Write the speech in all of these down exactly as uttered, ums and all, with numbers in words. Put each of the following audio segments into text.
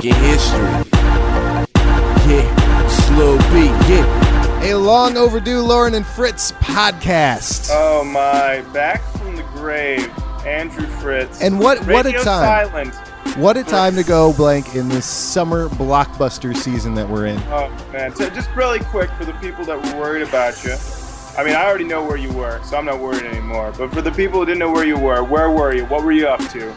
making history. Yeah, slow beat, yeah. A long overdue Lauren and Fritz podcast. Oh my, back from the grave, Andrew Fritz. And what what a Radio time. Silent. What a time to go blank in this summer blockbuster season that we're in. Oh man, so just really quick for the people that were worried about you. I mean, I already know where you were, so I'm not worried anymore. But for the people who didn't know where you were, where were you? What were you up to?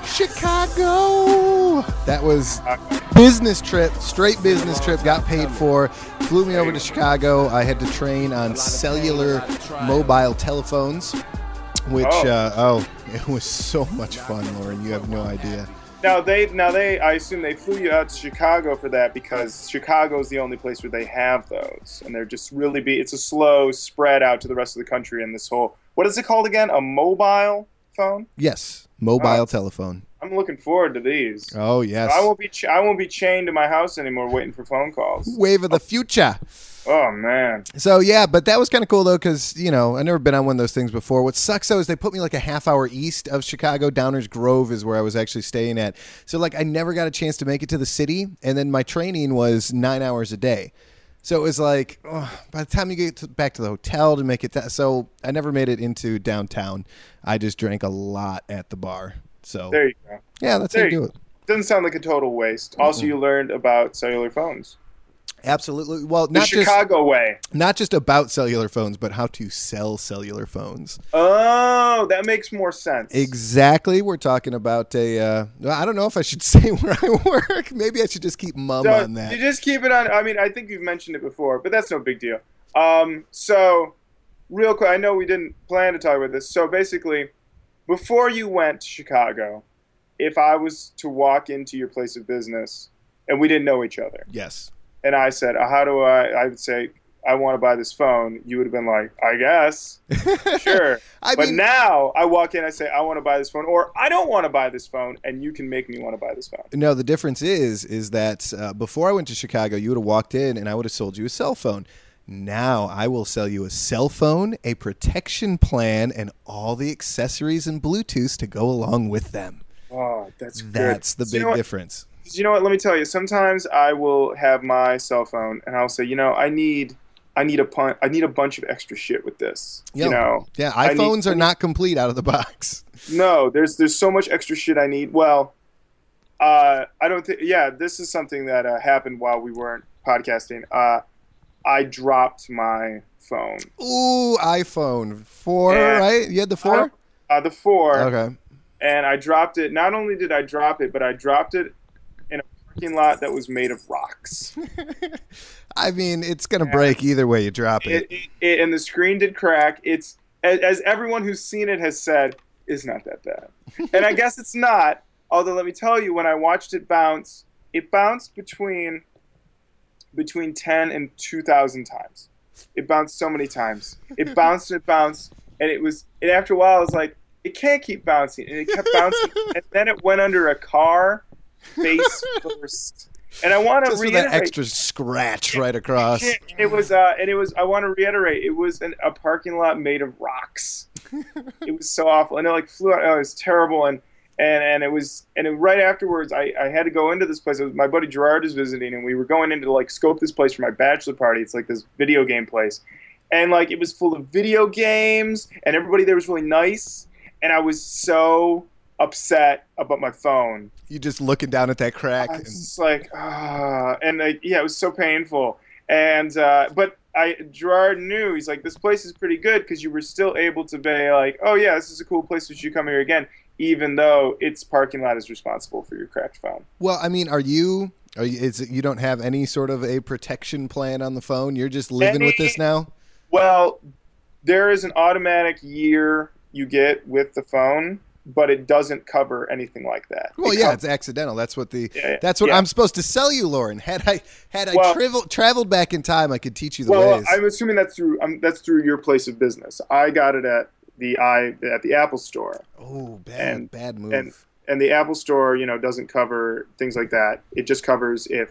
Chicago! That was business trip, straight business trip, got paid for. Flew me over to Chicago. I had to train on cellular mobile telephones, which, Oh. uh, oh, it was so much fun, Lauren. You have no idea. Now they, now they, I assume they flew you out to Chicago for that because Chicago is the only place where they have those, and they're just really be. It's a slow spread out to the rest of the country. And this whole, what is it called again? A mobile phone? Yes, mobile Oh. telephone. I'm looking forward to these. Oh, yes. I won't be, ch- I won't be chained to my house anymore, waiting for phone calls. Wave of the future. Oh man. So, yeah, but that was kind of cool, though, because, you know, I've never been on one of those things before. What sucks, though, is they put me like a half hour east of Chicago. Downers Grove is where I was actually staying at. So, like, I never got a chance to make it to the city. And then my training was nine hours a day. So it was like, oh, by the time you get to, back to the hotel to make it. Th- so I never made it into downtown. I just drank a lot at the bar. So, There you go. yeah, that's There how you you do it. Doesn't sound like a total waste. Also, you learned about cellular phones. Absolutely. Well, The not just Chicago way. not just about cellular phones, but how to sell cellular phones. Oh, that makes more sense. Exactly. We're talking about a. Uh, well, I don't know if I should say where I work. Maybe I should just keep mum So, on that. You just keep it on. I mean, I think you've mentioned it before, but that's no big deal. Um, so, real quick, I know we didn't plan to talk about this. So, basically, before you went to Chicago, if I was to walk into your place of business and we didn't know each other, Yes. and I said, uh, how do I, I would say, I want to buy this phone, you would have been like, I guess, sure. I but mean, now I walk in, I say, I want to buy this phone, or I don't want to buy this phone, and you can make me want to buy this phone. no. The difference is, is that uh, before I went to Chicago, you would have walked in and I would have sold you a cell phone. Now I will sell you a cell phone, a protection plan, and all the accessories and Bluetooth to go along with them. Oh, that's good. That's the So big you know what? difference. You know what? Let me tell you. Sometimes I will have my cell phone, and I'll say, you know, I need, I need a pun- I need a bunch of extra shit with this. Yo, You know, yeah, I need- iPhones are not complete out of the box. no, there's there's so much extra shit I need. Well, uh, I don't think. Yeah, this is something that uh, happened while we weren't podcasting. Uh, I dropped my phone. Ooh, iPhone four, Yeah. right? You had the four? Uh, the four. Okay. And I dropped it. Not only did I drop it, but I dropped it in a parking lot that was made of rocks. I mean, it's gonna break either way you drop it. It, it, it, and the screen did crack. It's as, as everyone who's seen it has said, it's not that bad. And I guess it's not. Although let me tell you, when I watched it bounce, it bounced between between ten and two thousand times. It bounced so many times. It bounced and it bounced, and it was. And after a while, I was like, it can't keep bouncing, and it kept bouncing, and then it went under a car, face first. And I want to Just with reiterate. that extra scratch right across. It, it was, uh, and it was. I want to reiterate. It was an, a parking lot made of rocks. It was so awful, and it like flew out. Oh, it was terrible, and and and it was, and it, right afterwards, I, I had to go into this place. It was, my buddy Gerard is visiting, and we were going in to like scope this place for my bachelor party. It's like this video game place, and like it was full of video games, and everybody there was really nice, and I was so upset about my phone. You just looking down at that crack. I And, was just like, ah, and I, yeah, it was so painful. And uh, but I Gerard knew, he's like, this place is pretty good because you were still able to be like, oh yeah, this is a cool place. We should come here again, even though its parking lot is responsible for your cracked phone. well, I mean, are you? Are you? Is it, you don't have any sort of a protection plan on the phone? You're just living Any- with this now. Well, there is an automatic year you get with the phone, but it doesn't cover anything like that. Well, It yeah, co- it's accidental. That's what the. Yeah, That's what yeah. I'm supposed to sell you, Lauren. Had I had I Well- traveled traveled back in time, I could teach you the well, ways. I'm assuming that's through um, that's through your place of business. I got it at the i at the Apple Store. oh, bad, and- bad move. and and the Apple Store, you know, doesn't cover things like that. It just covers if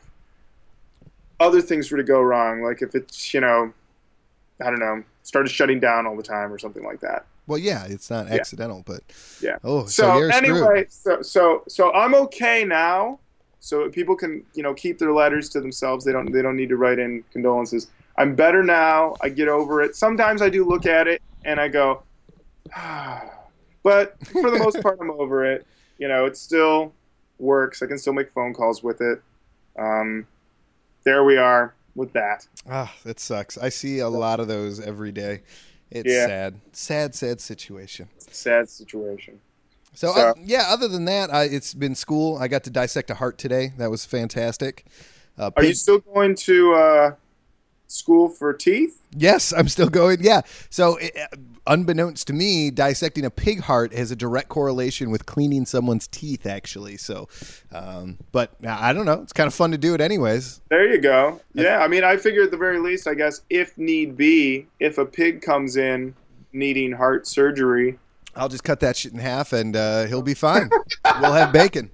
other things were to go wrong, like if it's, you know, I don't know, started shutting down all the time or something like that. well, yeah, it's not accidental, but Yeah. oh, so, So, you're screwed. anyway, so so so I'm okay now. so people can, you know, keep their letters to themselves. They don't they don't need to write in condolences. I'm better now. I get over it. Sometimes I do look at it and I go, ah. But for the most part, I'm over it. You know, it still works. I can still make phone calls with it. Um, there we are with that. Ah, that sucks. I see a lot of those every day. It's Yeah. sad, sad, sad situation. Sad situation. So, So- uh, yeah, other than that, I, it's been school. I got to dissect a heart today. That was fantastic. Uh, Are you pig- still going to uh, school for teeth? Yes, I'm still going. Yeah. So, it, unbeknownst to me, dissecting a pig heart has a direct correlation with cleaning someone's teeth, actually. So, um, but I don't know. It's kind of fun to do it anyways. There you go. Yeah, I mean, I figure at the very least, I guess, if need be, if a pig comes in needing heart surgery, I'll just cut that shit in half and uh, he'll be fine. We'll have bacon.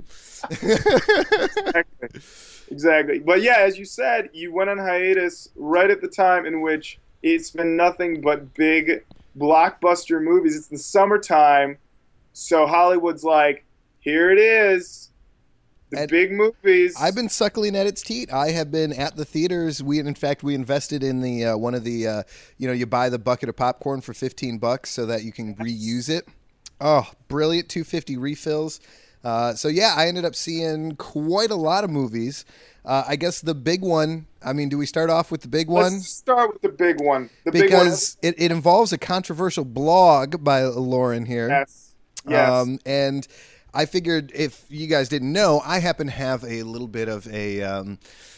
exactly. exactly. But yeah, as you said, you went on hiatus right at the time in which it's been nothing but big blockbuster movies. It's the summertime, so Hollywood's like, here it is, the And big movies. I've been suckling at its teat. I have been at the theaters. We, in fact, we invested in the uh, one of the, uh, you know, you buy the bucket of popcorn for fifteen bucks so that you can reuse it. Oh, brilliant! two fifty refills. Uh, so yeah, I ended up seeing quite a lot of movies. Uh, I guess the big one. I mean, do we start off with the big one? Let's start with the big one. The big one. Because it, it involves a controversial blog by Lauren here. Yes. Yes. Um, and I figured if you guys didn't know, I happen to have a little bit of a, um,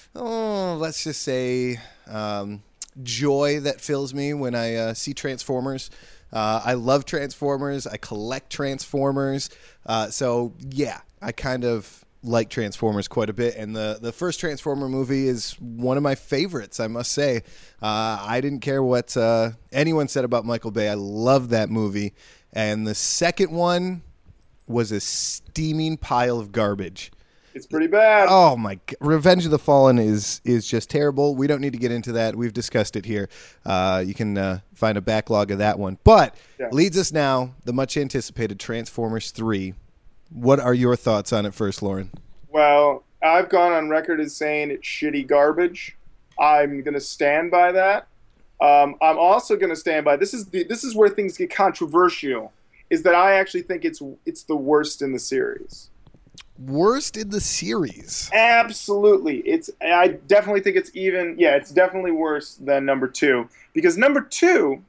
oh, let's just say, um, joy that fills me when I uh, see Transformers. Uh, I love Transformers. I collect Transformers. Uh, so, yeah, I kind of like Transformers quite a bit. And the, the first Transformer movie is one of my favorites, I must say. Uh, I didn't care what uh, anyone said about Michael Bay. I love that movie. And the second one was a steaming pile of garbage. It's pretty bad. Oh my God. Revenge of the Fallen is is just terrible. We don't need to get into that. We've discussed it here. Uh, you can uh, find a backlog of that one. But Yeah. leads us now, the much anticipated Transformers three. What are your thoughts on it first, Lauren? Well, I've gone on record as saying it's shitty garbage. I'm going to stand by that. Um, I'm also going to stand by this is the this is where things get controversial. Is that I actually think it's it's the worst in the series. Worst in the series. Absolutely, it's. I definitely think it's even. Yeah, it's definitely worse than number two because number two,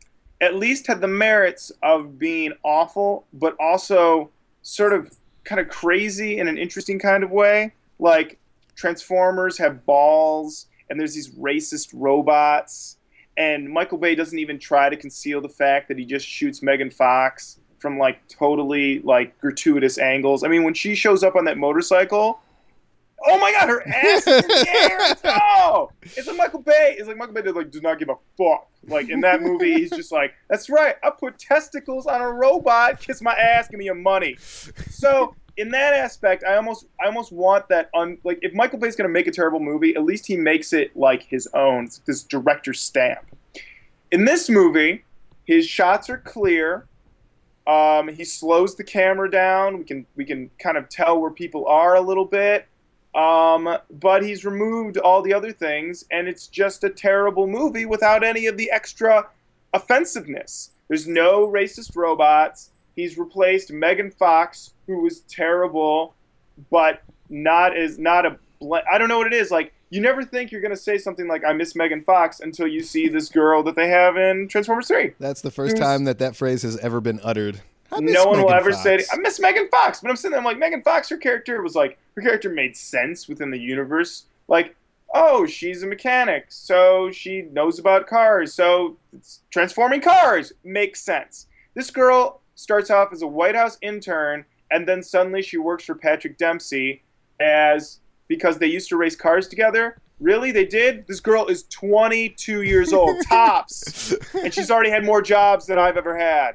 at least had the merits of being awful, but also sort of kind of crazy in an interesting kind of way. Like Transformers have balls, and there's these racist robots. And Michael Bay doesn't even try to conceal the fact that he just shoots Megan Fox from like totally like gratuitous angles. I mean, when she shows up on that motorcycle, oh my God, her ass is in the air. It's, oh, it's like Michael Bay. It's like Michael Bay like does not give a fuck. Like in that movie, he's just like, that's right. I put testicles on a robot. Kiss my ass. Give me your money. So in that aspect, I almost I almost want that. Un, like if Michael Bay's gonna make a terrible movie, at least he makes it like his own. It's this director stamp. In this movie, his shots are clear. Um, he slows the camera down. We can we can kind of tell where people are a little bit. Um, but he's removed all the other things, and it's just a terrible movie without any of the extra offensiveness. There's no racist robots. He's replaced Megan Fox, who was terrible, but not as not a. Bl- I don't know what it is. Like you never think you're gonna say something like "I miss Megan Fox" until you see this girl that they have in Transformers three. That's the first Who's- time that that phrase has ever been uttered. I miss No one will Megan ever Fox. say, "I miss Megan Fox," but I'm sitting there, I'm like, Megan Fox, her character was like, her character made sense within the universe. Like, oh, she's a mechanic, so she knows about cars, so it's transforming cars makes sense. This girl starts off as a White House intern, and then suddenly she works for Patrick Dempsey as because they used to race cars together. Really, they did? This girl is twenty-two years old, tops, and she's already had more jobs than I've ever had.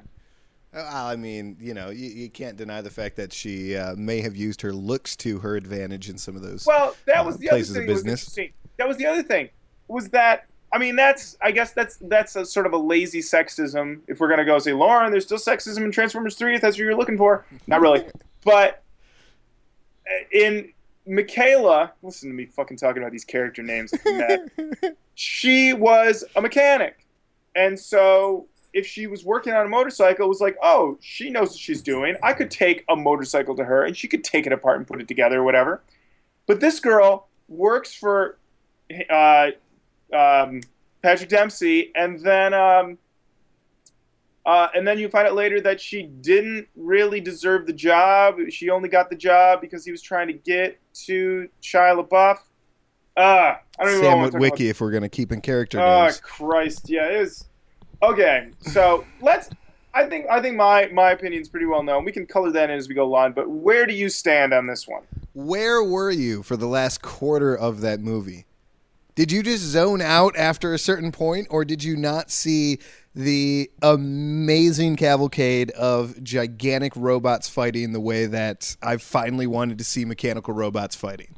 I mean, you know, you, you can't deny the fact that she uh, may have used her looks to her advantage in some of those. Well, that was uh, the other places of thing that was business. interesting. That was the other thing. Was that I mean, that's I guess that's that's a sort of a lazy sexism. If we're gonna go say, Lauren, there's still sexism in Transformers three. If that's what you're looking for, not really. But in Michaela, listen to me fucking talking about these character names. She was a mechanic. And so if she was working on a motorcycle, it was like, oh, she knows what she's doing. I could take a motorcycle to her and she could take it apart and put it together or whatever. But this girl works for uh, um, Patrick Dempsey, and then um, uh, and then you find out later that she didn't really deserve the job. She only got the job because he was trying to get to Shia LaBeouf. Uh, I don't even Sam want to Witwicky, if we're going to keep in character Oh names. Christ, yeah, it was okay. So let's. I think I think my my opinion is pretty well known. We can color that in as we go along. But where do you stand on this one? Where were you for the last quarter of that movie? Did you just zone out after a certain point, or did you not see the amazing cavalcade of gigantic robots fighting the way that I finally wanted to see mechanical robots fighting?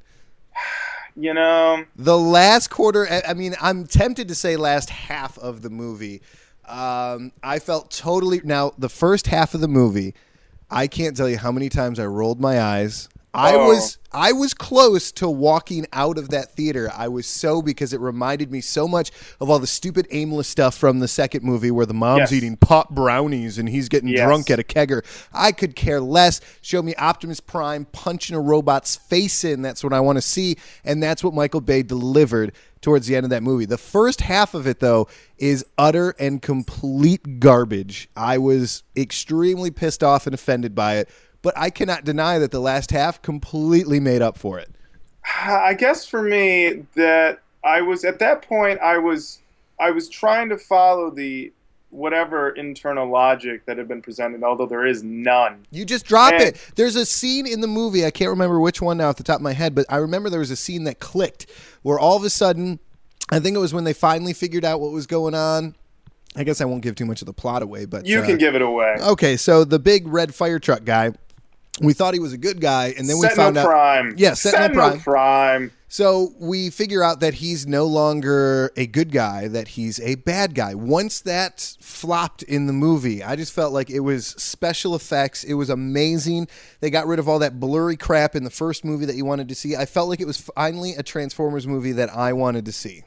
You know, the last quarter, I mean, I'm tempted to say last half of the movie. Um, I felt totally... Now, the first half of the movie, I can't tell you how many times I rolled my eyes. I Oh. was I was close to walking out of that theater. I was so, because it reminded me so much of all the stupid aimless stuff from the second movie where the mom's Yes. eating pot brownies and he's getting Yes. drunk at a kegger. I could care less. Show me Optimus Prime punching a robot's face in. That's what I want to see. And that's what Michael Bay delivered towards the end of that movie. The first half of it, though, is utter and complete garbage. I was extremely pissed off and offended by it. But I cannot deny that the last half completely made up for it. I guess for me that I was at that point I was I was trying to follow the whatever internal logic that had been presented, although there is none. You just drop And- it. There's a scene in the movie, I can't remember which one now off the top of my head, but I remember there was a scene that clicked where all of a sudden, I think it was when they finally figured out what was going on. I guess I won't give too much of the plot away, but You uh, can give it away. okay, so the big red fire truck guy, we thought he was a good guy, and then we Sentinel found out. Prime. Yeah, Sentinel Prime. Prime. So we figure out that he's no longer a good guy, that he's a bad guy. Once that flopped in the movie, I just felt like it was special effects. It was amazing. They got rid of all that blurry crap in the first movie that you wanted to see. I felt like it was finally a Transformers movie that I wanted to see.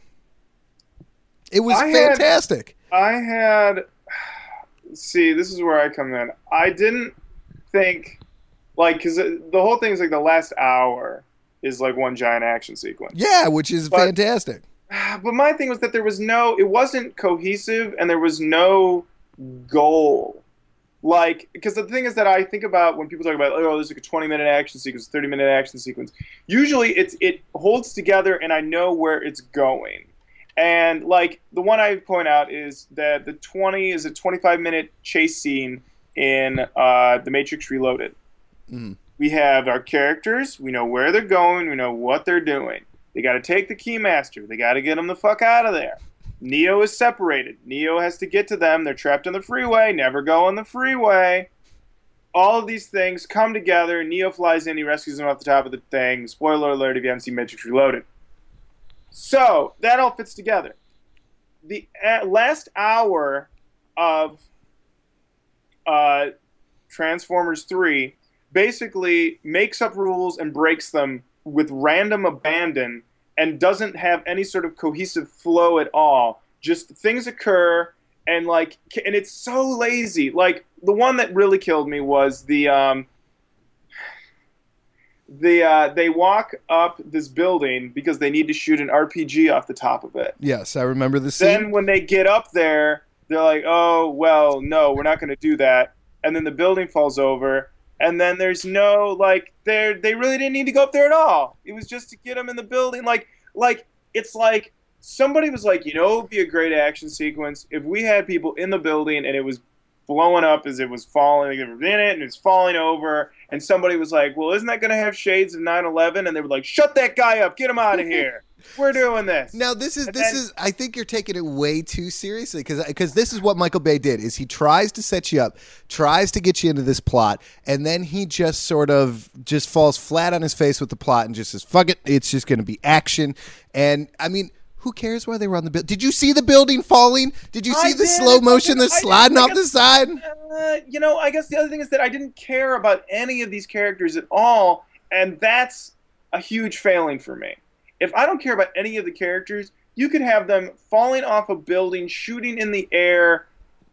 It was I had- fantastic. I had see, this is where I come in. I didn't think like because the whole thing is like the last hour is like one giant action sequence. Yeah, which is But- fantastic. But my thing was that there was no, it wasn't cohesive and there was no goal. Like, because the thing is that I think about when people talk about, oh, there's like a twenty minute action sequence, thirty minute action sequence. Usually it's it holds together and I know where it's going. And like the one I point out is that the twenty is a twenty-five minute chase scene in uh, The Matrix Reloaded. Mm. We have our characters. We know where they're going. We know what they're doing. They got to take the Keymaster. They got to get them the fuck out of there. Neo is separated. Neo has to get to them. They're trapped on the freeway. Never go on the freeway. All of these things come together. Neo flies in. He rescues them off the top of the thing. Spoiler alert if you haven't seen Matrix Reloaded. So that all fits together. The uh, last hour of uh, Transformers three basically makes up rules and breaks them with random abandon and doesn't have any sort of cohesive flow at all. Just things occur and like, and it's so lazy. Like the one that really killed me was the um, the uh, they walk up this building because they need to shoot an R P G off the top of it. Yes, I remember the scene. Then when they get up there, they're like, "Oh, well, no, we're not going to do that." And then the building falls over. And then there's no, like, they they really didn't need to go up there at all. It was just to get them in the building. Like, like it's like somebody was like, you know, it would be a great action sequence if we had people in the building and it was blowing up as it was falling. They were in it and it's falling over. And somebody was like, well, isn't that going to have shades of nine eleven? And they were like, shut that guy up. Get him out of here. We're doing this. Now this is And this then- is I think you're taking it way too seriously because because this is what Michael Bay did is he tries to set you up, tries to get you into this plot, and then he just sort of just falls flat on his face with the plot and just says fuck it, it's just going to be action. And I mean, who cares why they were on the building? Did you see the building falling? Did you see I the did. slow motion I that's did. sliding I off the guess- side? Uh, you know, I guess the other thing is that I didn't care about any of these characters at all, and that's a huge failing for me. If I don't care about any of the characters, you could have them falling off a building, shooting in the air,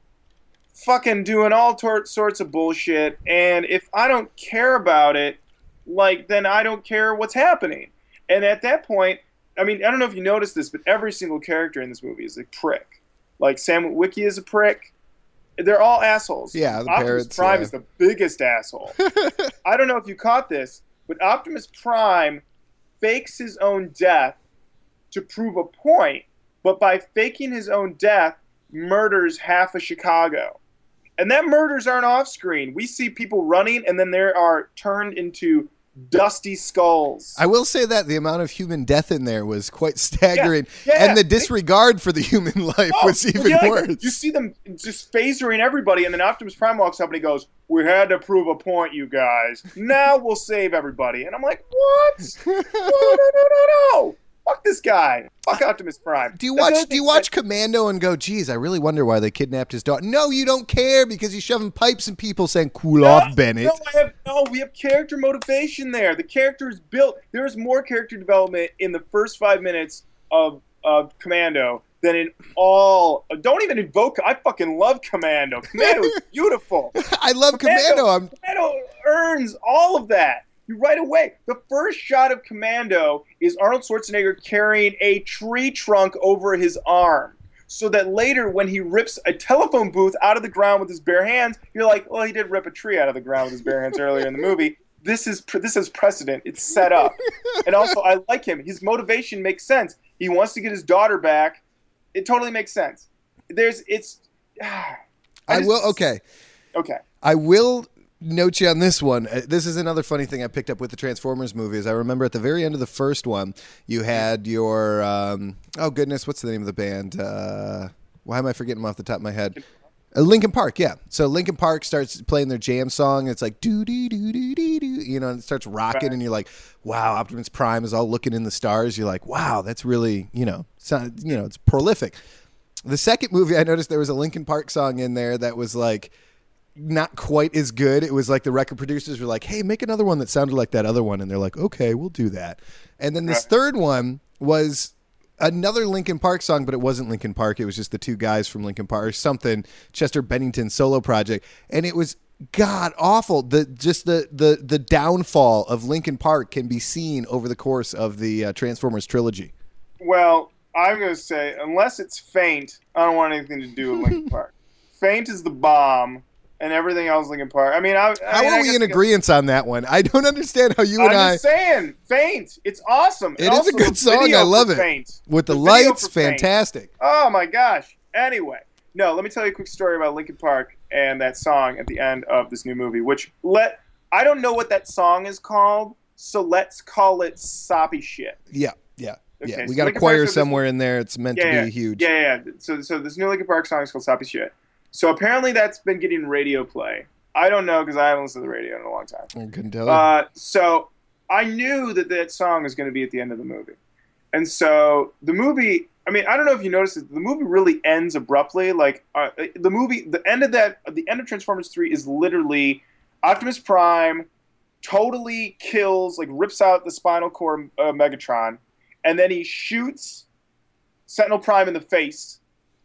fucking doing all tor- sorts of bullshit. And if I don't care about it, like, then I don't care what's happening. And at that point, I mean, I don't know if you noticed this, but every single character in this movie is a prick. Like, Sam Witwicky is a prick. They're all assholes. Yeah, the Optimus parrots, Prime yeah. is the biggest asshole. I don't know if you caught this, but Optimus Prime fakes his own death to prove a point, but by faking his own death, murders half of Chicago. And that murders aren't off screen. We see people running, and then they are turned into dusty skulls. I will say that the amount of human death in there was quite staggering, Yeah, yeah. and the disregard for the human life Oh, was even yeah, like, worse. You see them just phasering everybody, and then Optimus Prime walks up and he goes, "We had to prove a point, you guys. Now we'll save everybody." And I'm like, what? no, no, no, no, no. Fuck this guy. Fuck Optimus Prime. Do you That's the watch? other Do you thing watch that- Commando and go, "Geez, I really wonder why they kidnapped his daughter"? No, you don't care because he's shoving pipes in people, saying, "Cool No, off, Bennett." No, I have, no, we have character motivation there. The character is built. There is more character development in the first five minutes of, of Commando than in all. Don't even invoke. I fucking love Commando. Commando is beautiful. I love Commando. I'm Commando earns all of that. You right away. The first shot of Commando is Arnold Schwarzenegger carrying a tree trunk over his arm, so that later when he rips a telephone booth out of the ground with his bare hands, you're like, well, he did rip a tree out of the ground with his bare hands earlier in the movie. This is this is precedent. It's set up. And also, I like him. His motivation makes sense. He wants to get his daughter back. It totally makes sense. There's it's. I, I just- will. Okay. Okay. I will note you on this one. Uh, This is another funny thing I picked up with the Transformers movies. I remember at the very end of the first one, you had your um, oh goodness, what's the name of the band? Uh, why am I forgetting them off the top of my head? Uh, Linkin Park, yeah. So Linkin Park starts playing their jam song. It's like doo doo doo doo doo doo, you know, and it starts rocking, Right. and you're like, wow, Optimus Prime is all looking in the stars. You're like, wow, that's really, you know, sound, you know, it's prolific. The second movie, I noticed there was a Linkin Park song in there that was like not quite as good. It was like the record producers were like, hey, make another one that sounded like that other one. And they're like, okay, we'll do that. And then this Right. third one was another Linkin Park song, but it wasn't Linkin Park. It was just the two guys from Linkin Park or something, Chester Bennington solo project. And it was god awful. The just the the the downfall of Linkin Park can be seen over the course of the uh, Transformers trilogy. Well, I'm going to say, unless it's Faint, I don't want anything to do with Linkin Park. Faint is the bomb, and everything else Linkin Park. I mean, I, I How mean, are I we guess in I- agreement on that one? I don't understand how you I'm and I, just saying, Faint. It's awesome. It And is a also good the song. video I love for it. Faint. with the, video lights, for Faint. fantastic. Oh my gosh. Anyway, no, let me tell you a quick story about Linkin Park and that song at the end of this new movie, which let I don't know what that song is called, so let's call it Soppy Shit. Yeah, yeah, Okay, yeah. so We got a Linkin Park choir said this- somewhere in there. It's meant Yeah, to yeah, be huge. Yeah, yeah. yeah. So, so this new Linkin Park song is called Soppy Shit. So apparently that's been getting radio play. I don't know because I haven't listened to the radio in a long time. I couldn't tell you. Uh, so I knew that that song was going to be at the end of the movie. And so the movie, I mean, I don't know if you noticed it, the movie really ends abruptly. Like, uh, the movie, the end of that, the end of Transformers three is literally Optimus Prime totally kills, like, rips out the spinal cord of Megatron, and then he shoots Sentinel Prime in the face,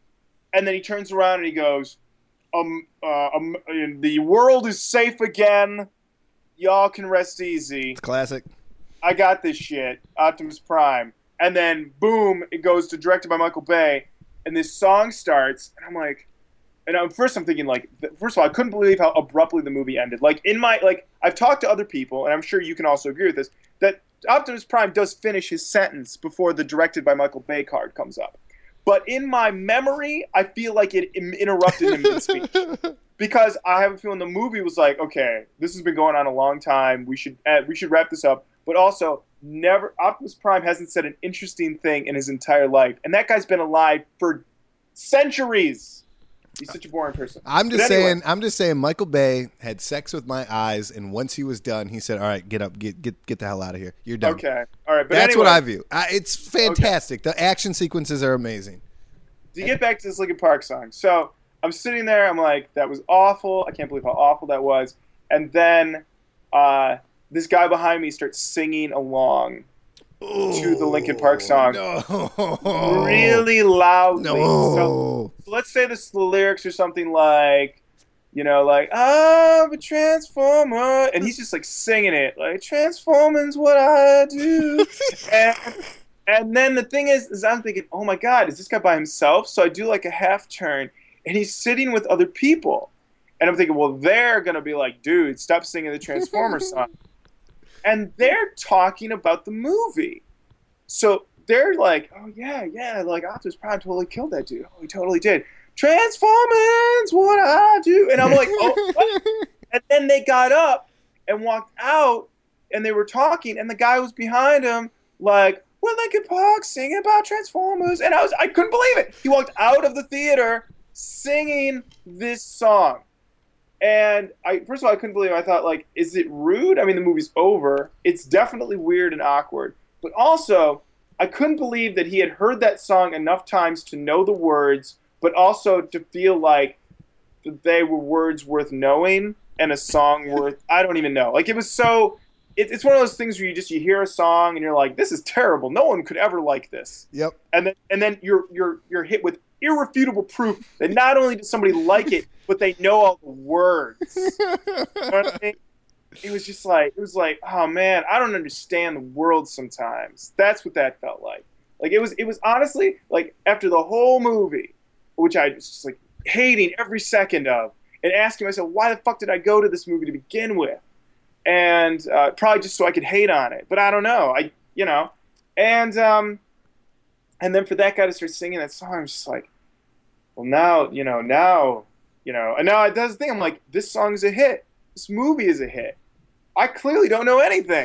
and then he turns around and he goes, um, uh, um, the world is safe again. Y'all can rest easy. It's classic. I got this shit. Optimus Prime. And then, boom, it goes to directed by Michael Bay, and this song starts, and I'm like, and I'm, first I'm thinking, like, first of all, I couldn't believe how abruptly the movie ended. Like, in my, like, I've talked to other people, and I'm sure you can also agree with this, that Optimus Prime does finish his sentence before the directed by Michael Bay card comes up. But in my memory, I feel like it im- interrupted him mid-speech. Because I have a feeling the movie was like, okay, this has been going on a long time. We should uh, we should wrap this up. But also, never Optimus Prime hasn't said an interesting thing in his entire life, and that guy's been alive for centuries. He's such a boring person. I'm just But anyway, saying. I'm just saying. Michael Bay had sex with my eyes, and once he was done, he said, "All right, get up, get get get the hell out of here. You're done." Okay, all right. But That's anyway, what I view. I, it's fantastic. The action sequences are amazing. To get back to this Linkin Park song, so I'm sitting there. I'm like, that was awful. I can't believe how awful that was. And then uh, this guy behind me starts singing along to the Linkin Park song No. really loudly. No. So, so let's say this, the lyrics are something like, you know, like, I'm a transformer. And he's just like singing it, like, transforming's what I do. and, and then the thing is, is I'm thinking, oh my God, is this guy by himself? So I do like a half turn, and he's sitting with other people. And I'm thinking, well, they're going to be like, dude, stop singing the Transformers song. And they're talking about the movie. So they're like, oh, yeah, yeah, like Optimus Prime totally killed that dude. Oh, he totally did. Transformers, what I do. And I'm like, oh, what? And then they got up and walked out, and they were talking, and the guy was behind him, like, we're Linkin Park singing about Transformers. And I was, I couldn't believe it. He walked out of the theater singing this song. And I, first of all, I couldn't believe it. I thought, like, is it rude? I mean, the movie's over. It's definitely weird and awkward. But also, I couldn't believe that he had heard that song enough times to know the words, but also to feel like they were words worth knowing and a song worth, I don't even know. Like, it was so, it, it's one of those things where you just, you hear a song and you're like, this is terrible. No one could ever like this. Yep. And then, and then you're, you're, you're hit with irrefutable proof that not only does somebody like it, but they know all the words. You know what I mean? It was just like, it was like, oh man, I don't understand the world sometimes. That's what that felt like. Like, it was, it was honestly, like, after the whole movie, which I was just like hating every second of, and asking myself, why the fuck did I go to this movie to begin with? And uh, probably just so I could hate on it. But I don't know. I, you know, and um, and then for that guy to start singing that song, I'm just like, well, now, you know, now, you know, and now that's the thing. I'm like, this song is a hit. This movie is a hit. I clearly don't know anything.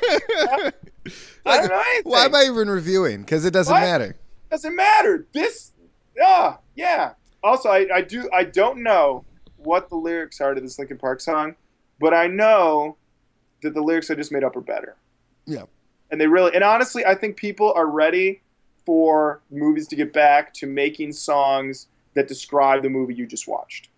I don't know anything. Why am I even reviewing? Because it doesn't What? matter. Doesn't matter. This, ah, yeah. Also, I, I do, I don't know what the lyrics are to this Linkin Park song, but I know that the lyrics I just made up are better. Yeah. And they really, and honestly, I think people are ready for movies to get back to making songs that describe the movie you just watched.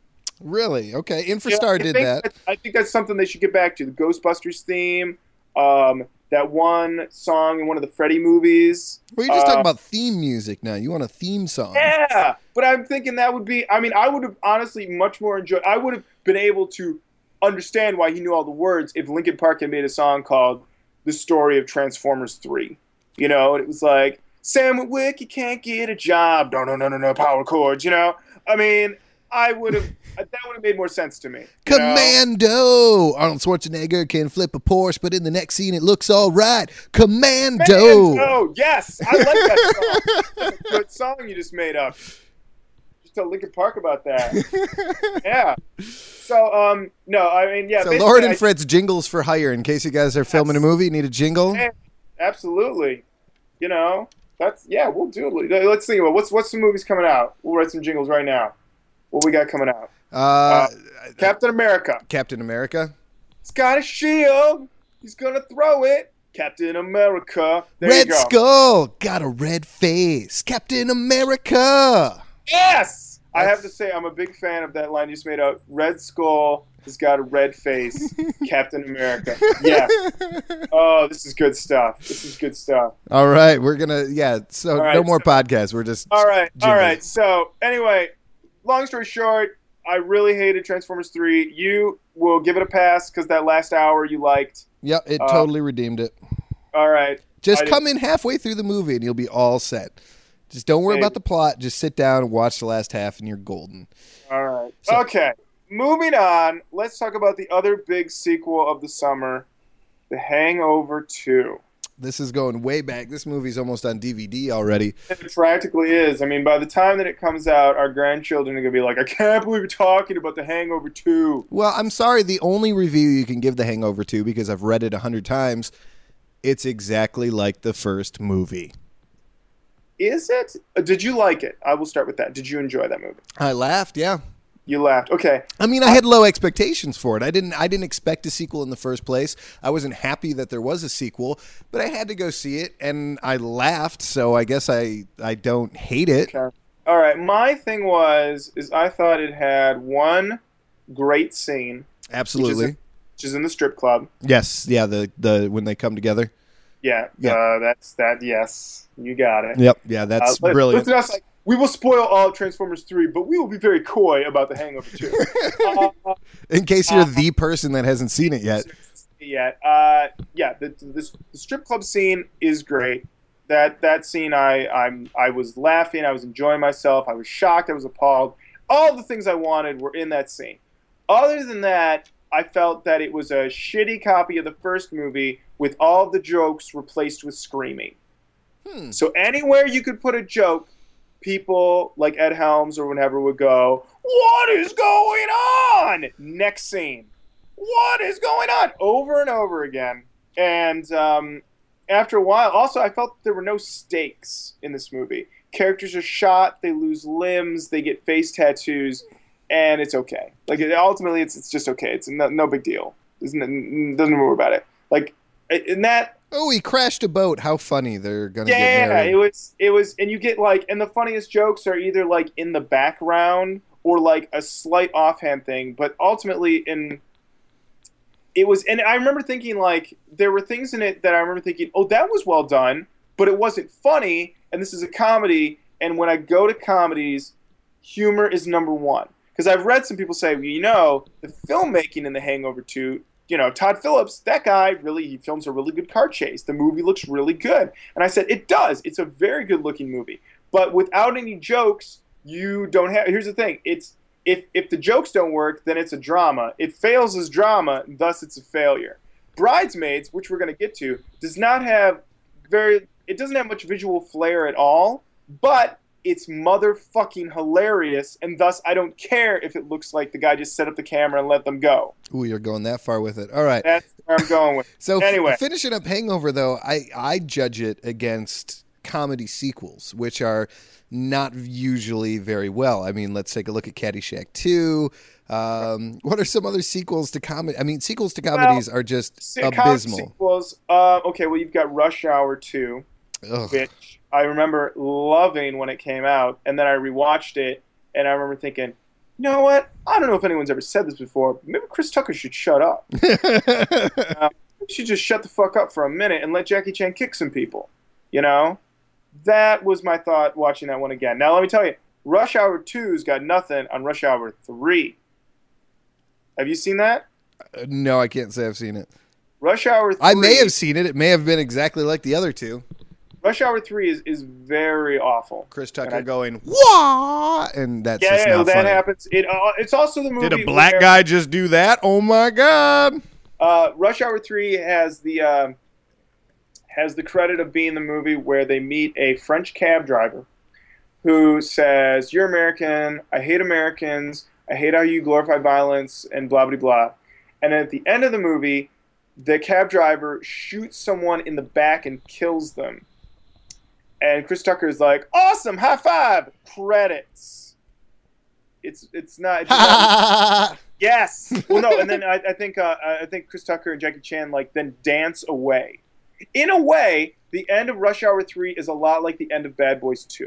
Really? Okay. Yeah, Infrastar I did think that. that's- I think that's something they should get back to. The Ghostbusters theme, um, that one song in one of the Freddy movies. Well, you're just uh, talking about theme music now. You want a theme song. Yeah, but I'm thinking that would be, I mean, I would have honestly much more enjoyed, I would have been able to understand why he knew all the words if Linkin Park had made a song called The Story of Transformers three. You know, and it was like, Sam Witwick, you can't get a job. No, no, no, no, no, power chords, you know? I mean, I would have, that would have made more sense to me. you know? Commando! Arnold Schwarzenegger can flip a Porsche, but in the next scene it looks all right. Commando! Commando! Yes, I like that song. That's a good song you just made up. Just tell Linkin Park about that. Yeah. So, um, no, I mean, yeah. So basically, Lord and I- Fred's jingles for hire. In case you guys are filming a movie, need a jingle? Yeah, absolutely. You know, that's, yeah, we'll do it. Let's think about what's what's some movies coming out. We'll write some jingles right now. What we got coming out? Uh, Captain America. Captain America. He's got a shield. He's gonna throw it. Captain America. There Red you go. Skull. Got a red face. Captain America. Yes. I That's- have to say, I'm a big fan of that line you just made out. Red Skull has got a red face. Captain America. Yes. Oh, this is good stuff. This is good stuff. All right, we're gonna yeah. So All right, no more so- podcasts. We're just All right, all jingles. right. So anyway, long story short, I really hated Transformers three. You will give it a pass because that last hour you liked. Yep, it Uh, totally redeemed it. All right. Just I come in halfway through the movie and you'll be all set. Just don't worry Hey. about the plot. Just sit down and watch the last half and you're golden. All right. So- Okay. Moving on. Let's talk about the other big sequel of the summer, The Hangover two. This is going way back. This movie's almost on D V D already. It practically is. I mean, by the time that it comes out, our grandchildren are going to be like, I can't believe you're talking about The Hangover two. Well, I'm sorry. The only review you can give The Hangover to, because I've read it a hundred times, it's exactly like the first movie. Is it? Uh, Did you like it? I will start with that. Did you enjoy that movie? I laughed. Yeah. You laughed. Okay. I mean, I had low expectations for it. I didn't. I didn't expect a sequel in the first place. I wasn't happy that there was a sequel, but I had to go see it, and I laughed. So I guess I I don't hate it. Okay. All right. My thing was, is I thought it had one great scene. Absolutely. which is in the strip club. Yes, yeah, the the when they come together. Yeah, Yeah. Uh, that's that. Yes, you got it. Yep, yeah, that's Uh, li- brilliant. Listen to us like, we will spoil all of Transformers three, but we will be very coy about The Hangover two. uh, In case you're uh, the person that hasn't seen it yet. yet. Uh, yeah, the, the, the strip club scene is great. That that scene, I I'm I was laughing, I was enjoying myself, I was shocked, I was appalled. All the things I wanted were in that scene. Other than that, I felt that it was a shitty copy of the first movie with all of the jokes replaced with screaming. Hmm. So anywhere you could put a joke, people like Ed Helms or whatever would go, "What is going on?" Next scene. What is going on? Over and over again. And um, after a while, also, I felt there were no stakes in this movie. Characters are shot, they lose limbs, they get face tattoos, and it's okay. Like, it, ultimately, it's it's just okay. It's no, no big deal. There's no, doesn't worry about it. Like, in that... Oh, he crashed a boat. How funny. They're going to Yeah, get married. it was, it was... And you get, like... And the funniest jokes are either, like, in the background or, like, a slight offhand thing. But ultimately, in... It was, and I remember thinking, like, there were things in it that I remember thinking, oh, that was well done, but it wasn't funny, and this is a comedy, and when I go to comedies, humor is number one. Because I've read some people say, well, you know, the filmmaking in The Hangover two, you know, Todd Phillips, that guy, really, he films a really good car chase. The movie looks really good. And I said, it does. It's a very good-looking movie. But without any jokes, you don't have, here's the thing, it's, If if the jokes don't work, then it's a drama. It fails as drama, and thus it's a failure. Bridesmaids, which we're going to get to, does not have very. It doesn't have much visual flair at all, but it's motherfucking hilarious, and thus I don't care if it looks like the guy just set up the camera and let them go. Ooh, you're going that far with it. All right. That's where I'm going with. So f- anyway, finishing up Hangover, though, I, I judge it against comedy sequels, which are not usually very well. I mean, let's take a look at Caddyshack two. Um, what are some other sequels to comedy? I mean, sequels to comedies well, are just comedy abysmal. Sequels. Uh, okay, well, you've got Rush Hour two, Ugh. which I remember loving when it came out, and then I rewatched it, and I remember thinking, you know what? I don't know if anyone's ever said this before, but maybe Chris Tucker should shut up. uh, he should just shut the fuck up for a minute and let Jackie Chan kick some people, you know? That was my thought watching that one again. Now, let me tell you, Rush Hour two's got nothing on Rush Hour three. Have you seen that? Uh, no, I can't say I've seen it. Rush Hour three... I may have seen it. It may have been exactly like the other two. Rush Hour three is, is very awful. Chris Tucker I, going, wah! And that's yeah, just yeah, not that funny. happens. It, uh, it's also the movie Did a black where, guy just do that? Oh, my God. Uh, Rush Hour three has the... Uh, has the credit of being the movie where they meet a French cab driver who says, "You're American, I hate Americans, I hate how you glorify violence," and blah, blah, blah. And at the end of the movie, the cab driver shoots someone in the back and kills them. And Chris Tucker is like, "Awesome, high five!" Credits. It's it's not... It's not yes! Well, no, and then I, I think uh, I think Chris Tucker and Jackie Chan like then dance away. In a way, the end of Rush Hour three is a lot like the end of Bad Boys two.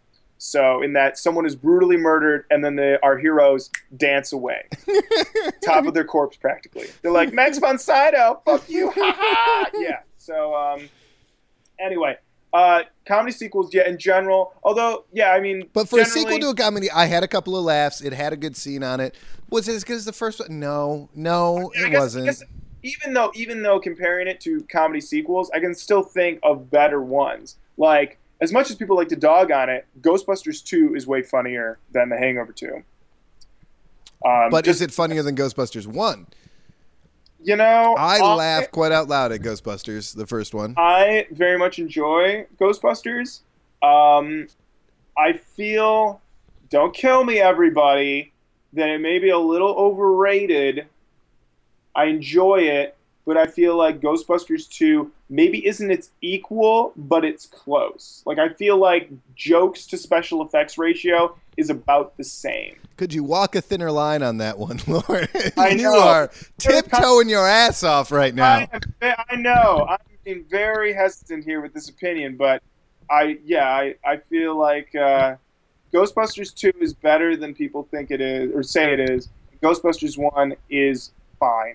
So, in that someone is brutally murdered, and then the, our heroes dance away. Top of their corpse, practically. They're like, Max von Sydow, fuck you, ha ha! Yeah, so, um, anyway. Uh, comedy sequels, yeah, in general. Although, yeah, I mean, but for a generally- sequel to a comedy, I had a couple of laughs. It had a good scene on it. Was it as good as the first one? No, no, I it guess- wasn't. I guess even though, even though comparing it to comedy sequels, I can still think of better ones. Like, as much as people like to dog on it, Ghostbusters two is way funnier than The Hangover two. Um, but just, is it funnier than Ghostbusters one? You know, I uh, laugh quite out loud at Ghostbusters, the first one. I very much enjoy Ghostbusters. Um, I feel, don't kill me, everybody, that it may be a little overrated. I enjoy it, but I feel like Ghostbusters two maybe isn't its equal, but it's close. Like, I feel like jokes to special effects ratio is about the same. Could you walk a thinner line on that one, Lauren? I You know. are tiptoeing your ass off right now. I, am, I know. I'm being very hesitant here with this opinion, but I, yeah, I, I feel like uh, Ghostbusters two is better than people think it is, or say it is. Ghostbusters one is fine.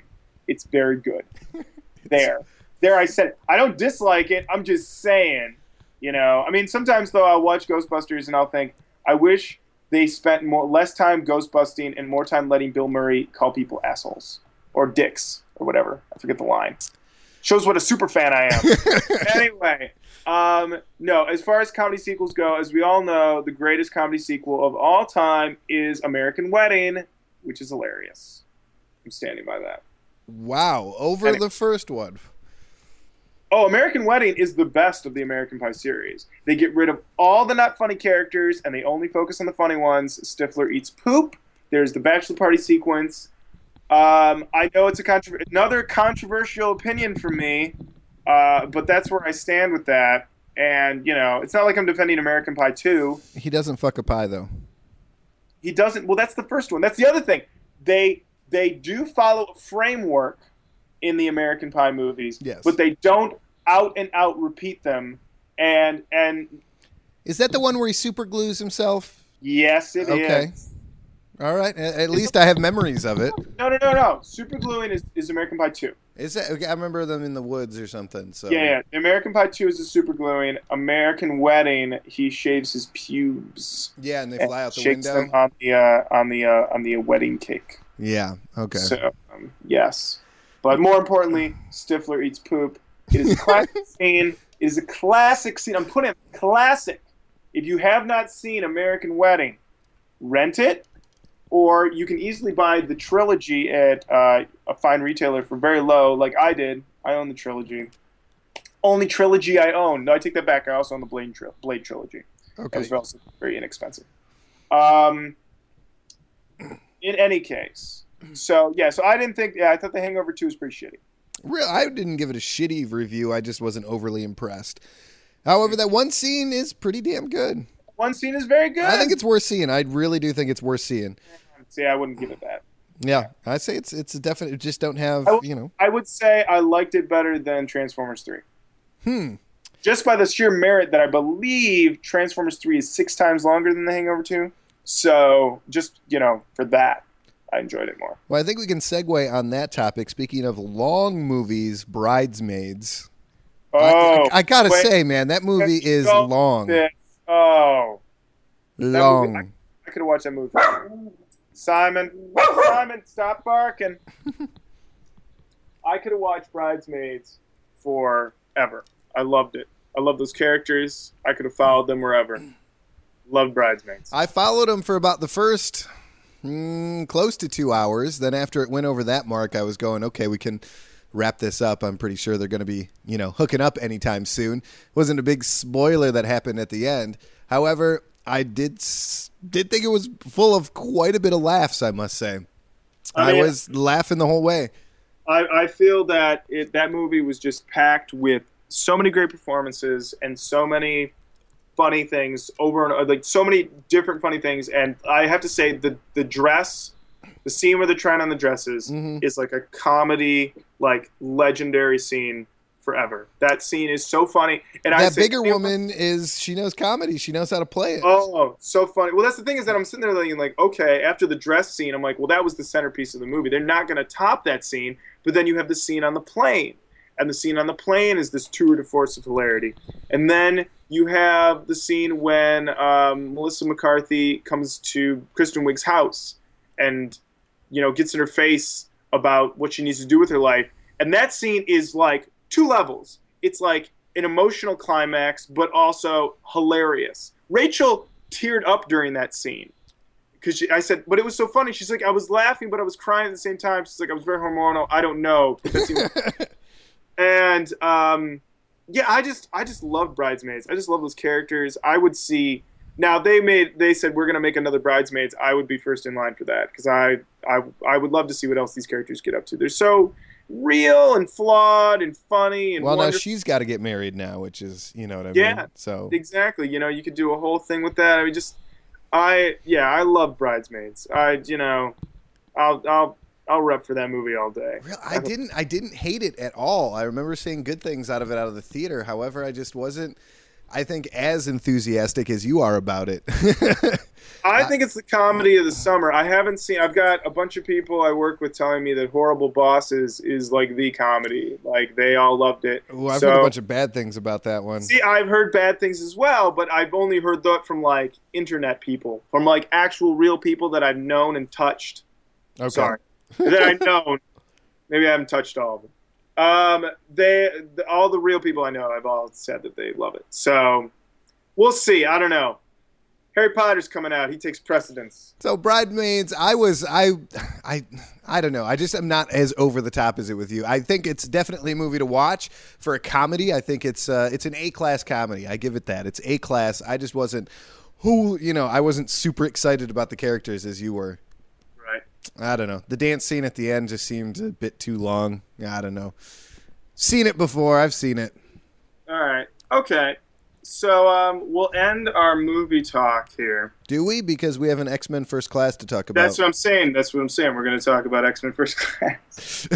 It's very good. There. There I said, I don't dislike it. I'm just saying, you know. I mean, sometimes, though, I'll watch Ghostbusters and I'll think, I wish they spent more less time ghostbusting and more time letting Bill Murray call people assholes or dicks or whatever. I forget the line. Shows what a super fan I am. Anyway, um, no, as far as comedy sequels go, as we all know, the greatest comedy sequel of all time is American Wedding, which is hilarious. I'm standing by that. Wow. Over Anyway. the first one. Oh, American Wedding is the best of the American Pie series. They get rid of all the not funny characters, and they only focus on the funny ones. Stifler eats poop. There's the bachelor party sequence. Um, I know it's a contro- another controversial opinion from me, uh, but that's where I stand with that. And, you know, it's not like I'm defending American Pie two. He doesn't fuck a pie, though. He doesn't. Well, that's the first one. That's the other thing. They they do follow a framework in the American Pie movies, Yes. but they don't out and out repeat them. And and Is that the one where he super glues himself? yes, it is. Okay. All right. A- At least I have memories of it. No, no, no, no. Super gluing is, is American Pie two. Is that? Okay, I remember them in the woods or something. So Yeah, yeah. American Pie two is the super gluing. American Wedding, he shaves his pubes. Yeah, and they and fly out the shakes window. them on the uh, on the uh, on the wedding cake. Yeah. Okay. So um, yes, but more importantly, Stifler eats poop. It is a classic scene. It is a classic scene. I'm putting it classic. If you have not seen American Wedding, rent it, or you can easily buy the trilogy at uh, a fine retailer for very low, like I did. I own the trilogy. Only trilogy I own. No, I take that back. I also own the Blade, tri- Blade trilogy. It Okay. was also very inexpensive. Um, in any case, so yeah, so I didn't think. Yeah, I thought The Hangover two was pretty shitty. Real, I didn't give it a shitty review. I just wasn't overly impressed. However, that one scene is pretty damn good. One scene is very good. I think it's worth seeing. I really do think it's worth seeing. See, I wouldn't give it that. Yeah, I say it's it's a definite. Just don't have I w- you know. I would say I liked it better than Transformers three. Hmm. Just by the sheer merit that I believe Transformers three is six times longer than The Hangover two. So, just, you know, for that, I enjoyed it more. Well, I think we can segue on that topic. Speaking of long movies, Bridesmaids. Oh, I, I, I gotta wait. say, man, that movie Let's is go long, this. Oh, long. movie- I could have watched that movie. Simon, Simon, stop barking. I could have watched Bridesmaids forever. I loved it. I love those characters. I could have followed them wherever. Loved Bridesmaids. I followed him for about the first mm, close to two hours. Then after it went over that mark, I was going, okay, we can wrap this up. I'm pretty sure they're going to be, you know, hooking up anytime soon. Wasn't a big spoiler that happened at the end. However, I did did think it was full of quite a bit of laughs, I must say. I I, mean- was laughing the whole way. I, I feel that it, that movie was just packed with so many great performances and so many funny things over and like so many different funny things. And I have to say the the dress, the scene where they're trying on the dresses Mhm. is like a comedy, like legendary scene forever. That scene is so funny. And I That say- bigger woman is, she knows comedy. She knows how to play it. Oh, so funny. Well, that's the thing is that I'm sitting there thinking, like, okay, after the dress scene, I'm like, well, that was the centerpiece of the movie. They're not going to top that scene, but then you have the scene on the plane. And the scene on the plane is this tour de force of hilarity. And then you have the scene when um, Melissa McCarthy comes to Kristen Wiig's house and, you know, gets in her face about what she needs to do with her life. And that scene is like two levels. It's like an emotional climax, but also hilarious. Rachel teared up during that scene because I said, but it was so funny. She's like, I was laughing, but I was crying at the same time. She's like, I was very hormonal. I don't know. But that scene- and um, yeah, I just, I just love Bridesmaids. I just love those characters. I would see. Now they made, they said we're gonna make another Bridesmaids. I would be first in line for that because I, I, I would love to see what else these characters get up to. They're so real and flawed and funny and Well, now wonderful. she's got to get married now, which is, you know what I Yeah. mean? So Exactly. You know, you could do a whole thing with that. I mean, just, I, yeah, I love Bridesmaids. I, you know, I'll, I'll, I'll rep for that movie all day. Real, I didn't. I didn't hate it at all. I remember seeing good things out of it out of the theater. However, I just wasn't I think as enthusiastic as you are about it. I think it's the comedy of the summer. I haven't seen. I've got a bunch of people I work with telling me that Horrible Bosses is like the comedy. Like they all loved it. Ooh, I've so, heard a bunch of bad things about that one. See, I've heard bad things as well, but I've only heard that from like internet people, from like actual real people that I've known and touched. Okay. Sorry, that I've known. Maybe I haven't touched all of them. Um, they, the, all the real people I know, have all said that they love it. So we'll see. I don't know. Harry Potter's coming out. He takes precedence. So Bridesmaids, I was, I, I, I don't know. I just am not as over the top as it with you. I think it's definitely a movie to watch for a comedy. I think it's, uh, it's an A-class comedy. I give it that. It's A-class. I just wasn't, who, you know, I wasn't super excited about the characters as you were. Right. I don't know. The dance scene at the end just seemed a bit too long. I don't know. Seen it before. I've seen it. All right. Okay. So um, we'll end our movie talk here. Do we? Because we have an X-Men First Class to talk about. That's what I'm saying. That's what I'm saying. We're going to talk about X-Men First Class.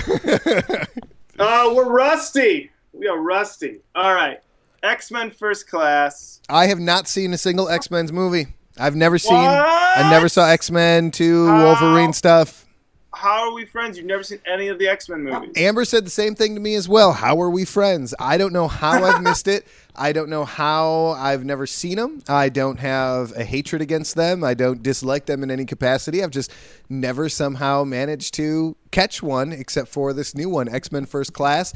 Oh, we're rusty. We are rusty. All right. X-Men First Class. I have not seen a single X-Men's movie. I've never seen. What? I never saw X-Men two, How? Wolverine stuff. How are we friends? You've never seen any of the X-Men movies. Amber said the same thing to me as well. How are we friends? I don't know how I've missed it. I don't know how I've never seen them. I don't have a hatred against them. I don't dislike them in any capacity. I've just never somehow managed to catch one except for this new one, X-Men First Class.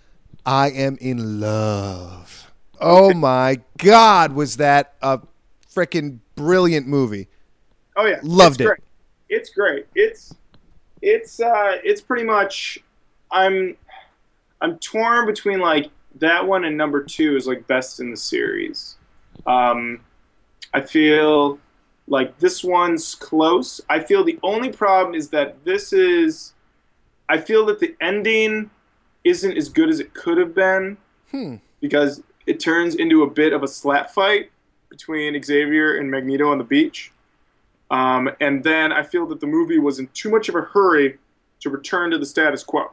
I am in love. Oh my God, was that a freaking brilliant movie. Oh yeah. Loved it's it. Great. It's great. It's it's uh it's pretty much I'm I'm torn between like that one and number two is like best in the series. Um I feel like this one's close. I feel the only problem is that this is I feel that the ending isn't as good as it could have been. Hmm. Because it turns into a bit of a slap fight between Xavier and Magneto on the beach. Um, and then I feel that the movie was in too much of a hurry to return to the status quo.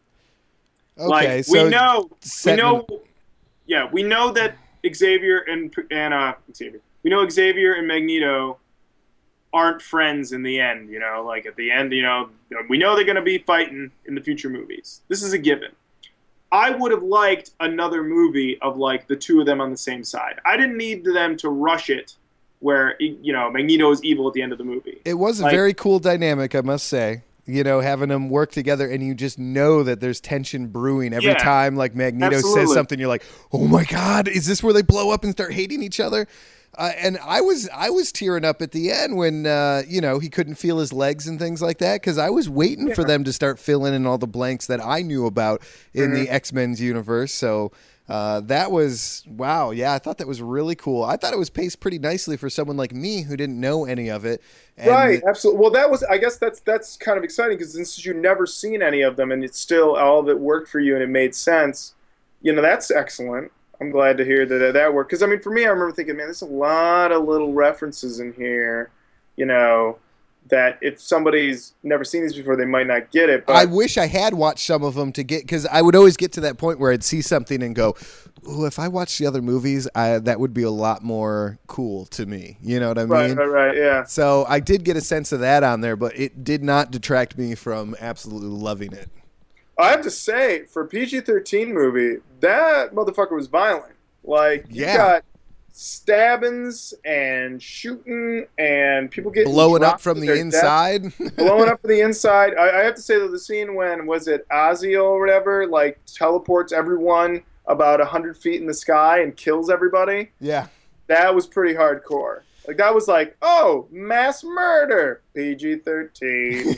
Okay, like, so we know, we setting- know, yeah, we know that Xavier and and uh, Xavier, we know Xavier and Magneto aren't friends in the end. You know, like at the end, you know, we know they're going to be fighting in the future movies. This is a given. I would have liked another movie of like the two of them on the same side. I didn't need them to rush it where, you know, Magneto is evil at the end of the movie. It was a like, very cool dynamic, I must say. You know, having them work together and you just know that there's tension brewing every Yeah, time like Magneto absolutely. says something. You're like, oh my God, is this where they blow up and start hating each other? Uh, and I was I was tearing up at the end when, uh, you know, he couldn't feel his legs and things like that because I was waiting Yeah. for them to start filling in all the blanks that I knew about in Mhm. the X-Men's universe. So uh, that was, wow, yeah, I thought that was really cool. I thought it was paced pretty nicely for someone like me who didn't know any of it. And right, absolutely. Well, that was, I guess that's that's kind of exciting because since you've never seen any of them and it's still all of it worked for you and it made sense, you know, that's excellent. I'm glad to hear that that worked. Because, I mean, for me, I remember thinking, man, there's a lot of little references in here, you know, that if somebody's never seen these before, they might not get it. But I wish I had watched some of them to get, because I would always get to that point where I'd see something and go, ooh, if I watched the other movies, I, that would be a lot more cool to me. You know what I right, mean? right, right, yeah. So I did get a sense of that on there, but it did not detract me from absolutely loving it. I have to say, for a P G thirteen movie, that motherfucker was violent. Like, you Yeah. got stabbings and shooting and people getting Blowing up dropped from to the their inside. death. Blowing up from the inside. I, I have to say that the scene when, was it Ozzy or whatever, like teleports everyone about one hundred feet in the sky and kills everybody, Yeah. that was pretty hardcore. Like, that was like, oh, mass murder, P G thirteen.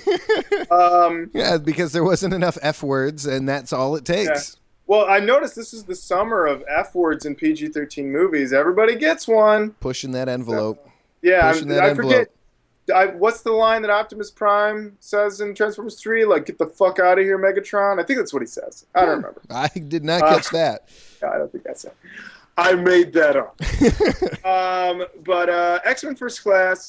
um, Yeah, because there wasn't enough F words, and that's all it takes. well, I noticed this is the summer of F words in P G thirteen movies. Everybody gets one. Pushing that envelope. Yeah, Pushing I, that I envelope. forget. I, what's the line that Optimus Prime says in Transformers three? Like, get the fuck out of here, Megatron? I think that's what he says. I don't remember. I did not Uh, catch that. No, I don't think that's it. I made that up. um, but uh, X-Men First Class,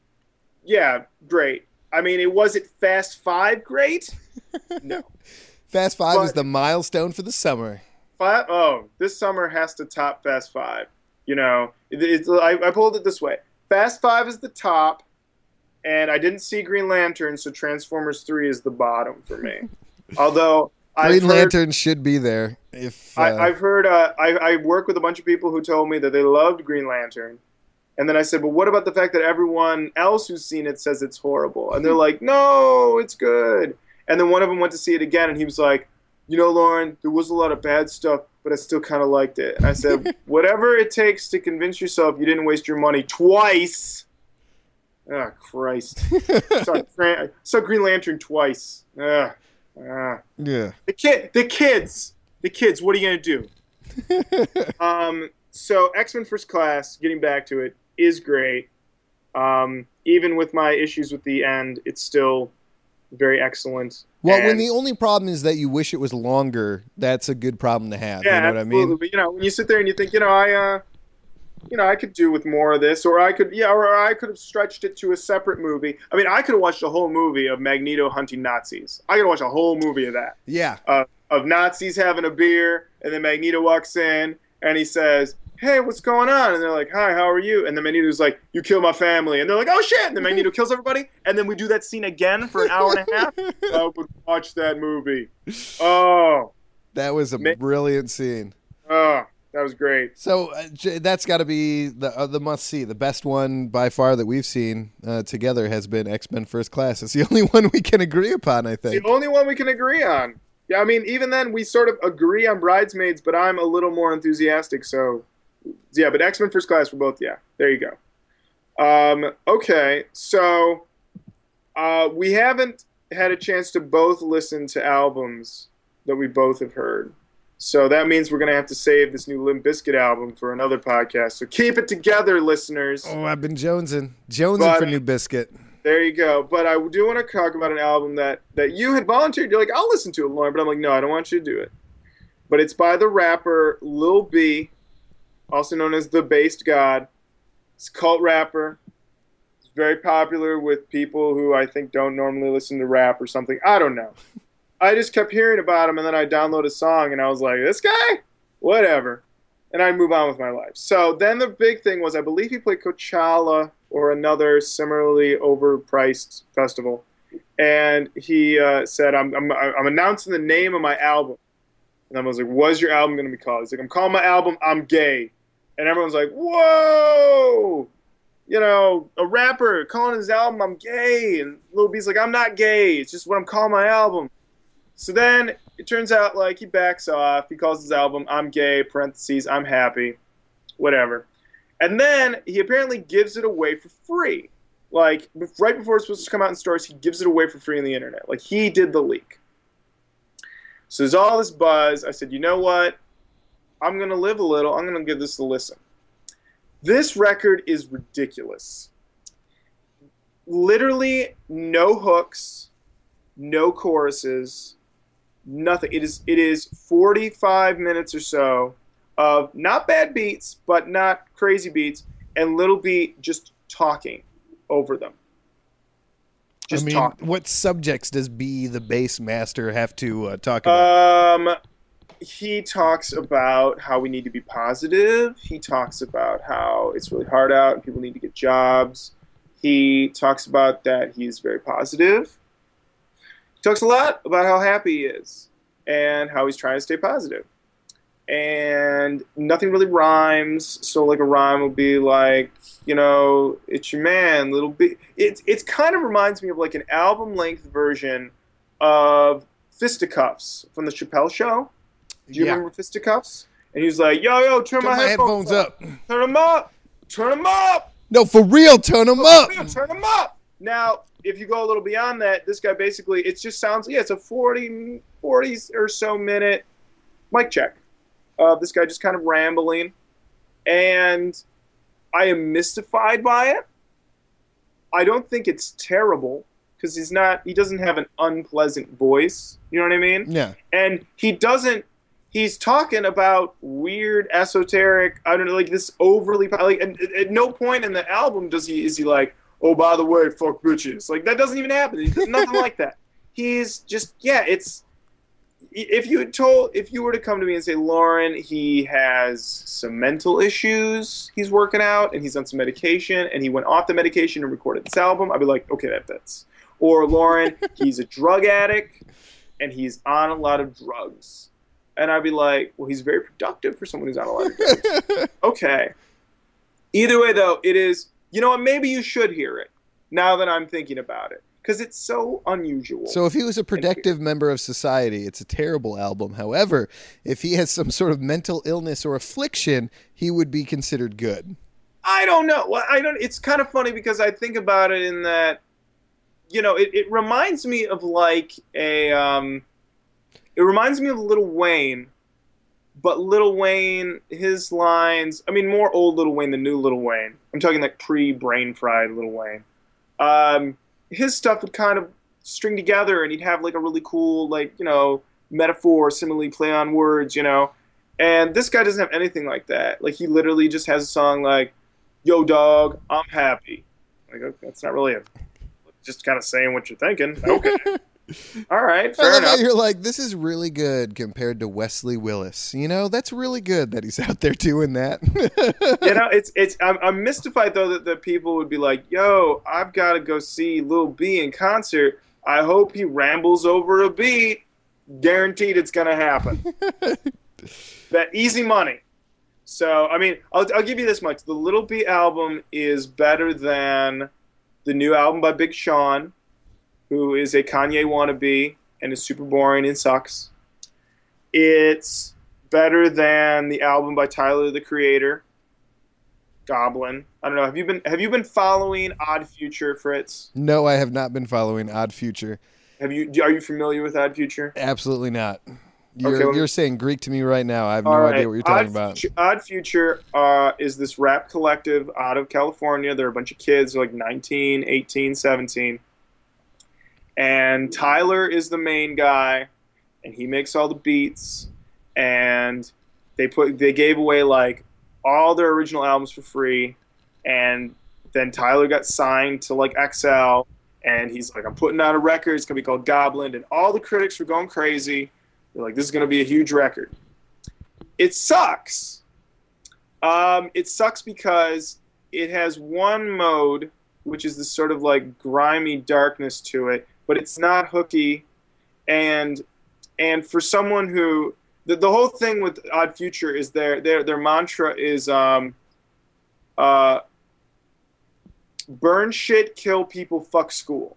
yeah, great. I mean, it was it Fast Five great? No. Fast Five But- is the milestone for the summer. Five, oh, this summer has to top Fast Five. You know, it, it's, I, I pulled it this way. Fast Five is the top, and I didn't see Green Lantern, so Transformers three is the bottom for me. Although Green I've Lantern heard, should be there. If uh... I, I've heard, uh, I, I work with a bunch of people who told me that they loved Green Lantern. And then I said, but what about the fact that everyone else who's seen it says it's horrible? And they're like, no, it's good. And then one of them went to see it again, and he was like, you know, Lauren, there was a lot of bad stuff, but I still kind of liked it. And I said, whatever it takes to convince yourself you didn't waste your money twice. Oh, Christ. saw, saw Green Lantern twice. Ugh. Uh, yeah. The kid, the kids, the kids, what are you going to do? um, so X-Men First Class, getting back to it, is great. Um, even with my issues with the end, it's still very excellent. Well, and, when the only problem is that you wish it was longer, that's a good problem to have. Yeah, you know what absolutely. I mean? But, you know, when you sit there and you think, you know, I, uh, you know, I could do with more of this, or I could, yeah, or I could have stretched it to a separate movie. I mean, I could have watched a whole movie of Magneto hunting Nazis. I could have watched a whole movie of that. Yeah. Uh, of Nazis having a beer, and then Magneto walks in, and he says, hey, what's going on? And they're like, hi, how are you? And then Magneto's like, you killed my family. And they're like, oh, shit. And then Magneto kills everybody. And then we do that scene again for an hour and a half. I would watch that movie. Oh. That was a Ma- brilliant scene. Oh, that was great. So uh, J- that's got to be the uh, the must-see. The best one by far that we've seen uh, together has been X-Men First Class. It's the only one we can agree upon, I think. It's the only one we can agree on. Yeah, I mean, even then, we sort of agree on Bridesmaids, but I'm a little more enthusiastic, so... Yeah, but X-Men First Class for both, yeah. There you go. Um, okay, so uh, we haven't had a chance to both listen to albums that we both have heard. So that means we're going to have to save this new Limp Bizkit album for another podcast. So keep it together, listeners. Oh, I've been jonesing. Jonesing But, for New Biscuit. There you go. But I do want to talk about an album that, that you had volunteered. You're like, I'll listen to it, Lauren. But I'm like, no, I don't want you to do it. But it's by the rapper Lil B, also known as the Based God. He's a cult rapper. He's very popular with people who I think don't normally listen to rap or something. I don't know. I just kept hearing about him, and then I downloaded a song, and I was like, this guy? Whatever. And I move on with my life. So then the big thing was, I believe he played Coachella or another similarly overpriced festival. And he uh, said, I'm, I'm, I'm announcing the name of my album. And I was like, what's your album going to be called? He's like, I'm calling my album I'm Gay. And everyone's like, whoa! You know, a rapper calling his album I'm Gay. And Lil B's like, I'm not gay. It's just what I'm calling my album. So then it turns out, like, he backs off. He calls his album I'm Gay, parentheses, I'm happy, whatever. And then he apparently gives it away for free. Like, right before it's supposed to come out in stores, he gives it away for free on the internet. Like, he did the leak. So there's all this buzz. I said, you know what? I'm going to live a little. I'm going to give this a listen. This record is ridiculous. Literally no hooks, no choruses, nothing. It is it is forty-five minutes or so of not bad beats, but not crazy beats, and Lil B just talking over them. Just I mean, talking. What subjects does B, the bass master, have to uh, talk about? Um, he talks about how we need to be positive. He talks about how it's really hard out and people need to get jobs. He talks about that he's very positive. He talks a lot about how happy he is and how he's trying to stay positive. And nothing really rhymes. So like a rhyme will be like, you know, it's your man, Little B. It, it kind of reminds me of like an album-length version of Fisticuffs from the Chappelle Show. Do you Yeah. remember Fisticuffs? And he's like, yo, yo, turn, Turn my, my headphones, headphones up. up. Turn them up. Turn them up. No, for real, turn them up. Turn them up. Now, if you go a little beyond that, this guy basically, it just sounds, yeah, it's a forty, forty or so minute mic check. Uh, this guy just kind of rambling. And I am mystified by it. I don't think it's terrible because he's not, he doesn't have an unpleasant voice. You know what I mean? Yeah. And he doesn't, he's talking about weird, esoteric, I don't know, like this overly, like, and at no point in the album does he, is he like, oh, by the way, fuck bitches. Like, that doesn't even happen. He does nothing like that. He's just, yeah, it's, if you had told, if you were to come to me and say, Lauren, he has some mental issues he's working out, and he's on some medication, and he went off the medication and recorded this album, I'd be like, okay, that fits. Or Lauren, he's a drug addict, and he's on a lot of drugs. And I'd be like, well, he's very productive for someone who's on a lot of drugs. Okay. Either way, though, it is, you know what, maybe you should hear it, now that I'm thinking about it. Because it's so unusual. So if he was a productive member of society, it's a terrible album. However, if he has some sort of mental illness or affliction, he would be considered good. I don't know. Well, I don't. It's kind of funny because I think about it in that, you know, it, it reminds me of like a, um, it reminds me of Lil Wayne, but Lil Wayne, his lines, I mean, more old Lil Wayne than new Lil Wayne. I'm talking like pre-brain fried Lil Wayne. Um... His stuff would kind of string together, and he'd have like a really cool, like, you know, metaphor, simile, play on words, you know. And this guy doesn't have anything like that. Like, he literally just has a song like, yo, dog, I'm happy. Like, okay, that's not really a, just kind of saying what you're thinking. Okay. All right, fair I love enough. how you're like, this is really good compared to Wesley Willis. You know, that's really good that he's out there doing that. You know, it's it's. I'm, I'm mystified though that, that people would be like, "Yo, I've got to go see Lil B in concert. I hope he rambles over a beat. Guaranteed, it's gonna happen." That easy money. So, I mean, I'll I'll give you this much: the Lil B album is better than the new album by Big Sean, who is a Kanye wannabe and is super boring and sucks. It's better than the album by Tyler, the Creator, Goblin. I don't know. Have you been Have you been following Odd Future, Fritz? No, I have not been following Odd Future. Have you? Are you familiar with Odd Future? Absolutely not. You're, Okay, well- you're saying Greek to me right now. I have no All right. idea what you're talking Odd about. Future, Odd Future uh, is this rap collective out of California. They're a bunch of kids, like nineteen, eighteen, seventeen. And Tyler is the main guy, and he makes all the beats. And they put they gave away like all their original albums for free. And then Tyler got signed to like X L, and he's like, I'm putting out a record. It's gonna be called Goblin. And all the critics were going crazy. They're like, this is gonna be a huge record. It sucks. Um, it sucks because it has one mode, which is this sort of like grimy darkness to it, but it's not hooky. And and for someone who the, the whole thing with Odd Future is their their their mantra is um uh burn shit, kill people, fuck school.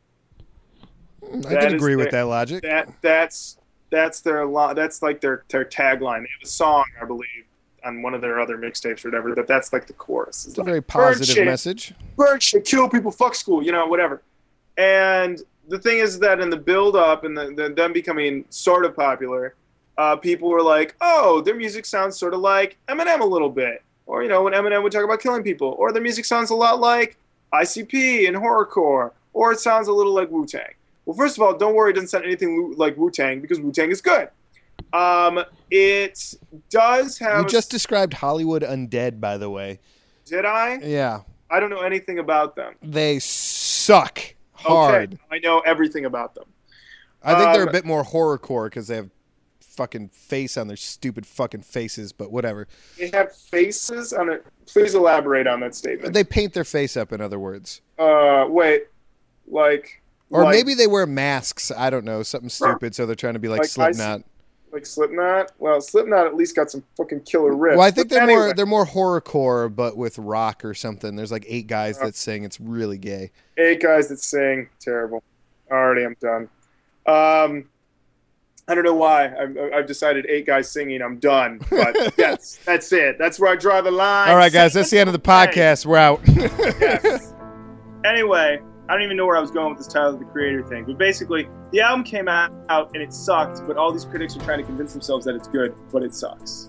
I That can is agree with their- that logic. That that's that's their lo- that's like their their tagline. They have a song, I believe, on one of their other mixtapes or whatever. That that's like the chorus. It's a very positive message. Burn shit, kill people, fuck school, you know, whatever. And the thing is that in the build up and the, the, them becoming sort of popular, uh, people were like, oh, their music sounds sort of like Eminem a little bit. Or, you know, when Eminem would talk about killing people. Or their music sounds a lot like I C P and horrorcore. Or it sounds a little like Wu-Tang. Well, first of all, don't worry, it doesn't sound anything like Wu-Tang because Wu-Tang is good. Um, it does have... You just described Hollywood Undead, by the way. Did I? Yeah. I don't know anything about them. They suck hard. Okay, I know everything about them. I think they're Um, a bit more horrorcore because they have fucking face on their stupid fucking faces, but whatever. They have faces on it. Please elaborate on that statement. They paint their face up, in other words. Uh, wait, like... Or like, maybe they wear masks. I don't know. Something stupid, so they're trying to be like, Like Slipknot. Like Slipknot? Well, Slipknot at least got some fucking killer riffs. Well, I think But they're anyway, more they're more horrorcore, but with rock or something. There's like eight guys that sing. It's really gay. Eight guys that sing. Terrible. Already, I'm done. Um, I don't know why. I've, I've decided eight guys singing, I'm done. But yes, that's it. That's where I draw the line. All right, guys, that's the end of the podcast. We're out. Yes. Anyway, I don't even know where I was going with this Tyler, the Creator thing. But basically, the album came out and it sucked, but all these critics are trying to convince themselves that it's good, but it sucks.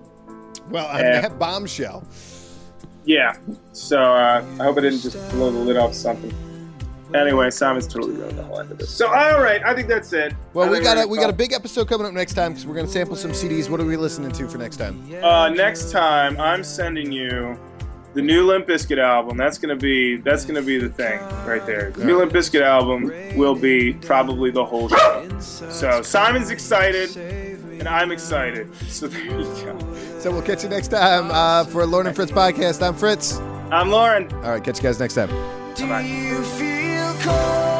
Well, on Yeah. that bombshell. Yeah. So uh, I hope I didn't just blow the lid off something. Anyway, Simon's totally ruined the whole end of this. So, all right, I think that's it. Well, I we think got we're a we gonna got a big episode coming up next time because we're gonna sample some C Ds. What are we listening to for next time? Uh, next time, I'm sending you the new Limp Bizkit album. That's gonna be that's gonna be the thing right there. The new Limp Bizkit album will be probably the whole show. So Simon's excited, and I'm excited. So there you go. So we'll catch you next time uh, for Lauren and Fritz podcast. I'm Fritz. I'm Lauren. All right, catch you guys next time. Bye-bye. Do you feel cold?